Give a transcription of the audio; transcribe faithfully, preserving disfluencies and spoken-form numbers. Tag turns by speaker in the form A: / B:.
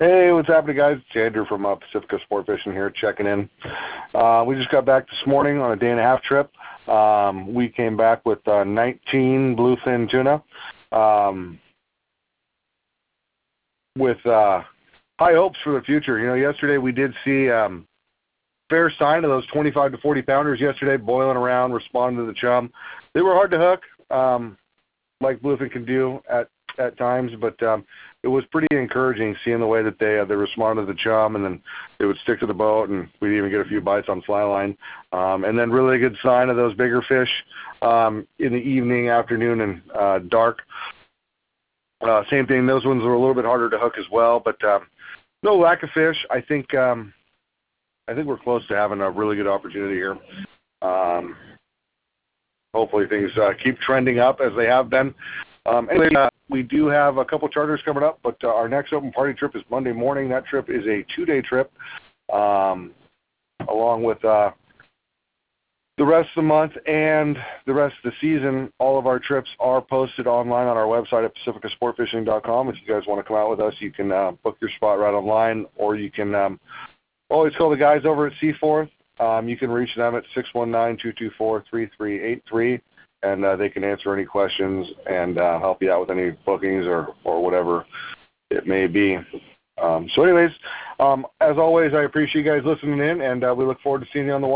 A: Hey, what's happening, guys? It's Andrew from uh, Pacifica Sport Fishing here, checking in. Uh, we just got back this morning on a day and a half trip. Um, we came back with uh, nineteen bluefin tuna um, with uh, high hopes for the future. You know, yesterday we did see um, fair sign of those twenty-five to forty pounders yesterday boiling around, responding to the chum. They were hard to hook, um, like bluefin can do at, at times, but um, it was pretty encouraging seeing the way that they uh, they responded to the chum, and then they would stick to the boat, and we'd even get a few bites on fly line. Um, and then really good sign of those bigger fish um, in the evening, afternoon, and uh, dark. Uh, same thing, those ones were a little bit harder to hook as well, but um, no lack of fish. I think um, I think we're close to having a really good opportunity here. Um, hopefully things uh, keep trending up as they have been. Um, anyway, uh, we do have a couple charters coming up, but uh, our next open party trip is Monday morning. That trip is a two-day trip, um, along with uh, the rest of the month and the rest of the season. All of our trips are posted online on our website at pacifica sport fishing dot com. If you guys want to come out with us, you can uh, book your spot right online, or you can um, always call the guys over at Seaforth. Um, you can reach them at six one nine, two two four, three three eight three. And uh, they can answer any questions and uh, help you out with any bookings or, or whatever it may be. Um, so anyways, um, as always, I appreciate you guys listening in, and uh, we look forward to seeing you on the water.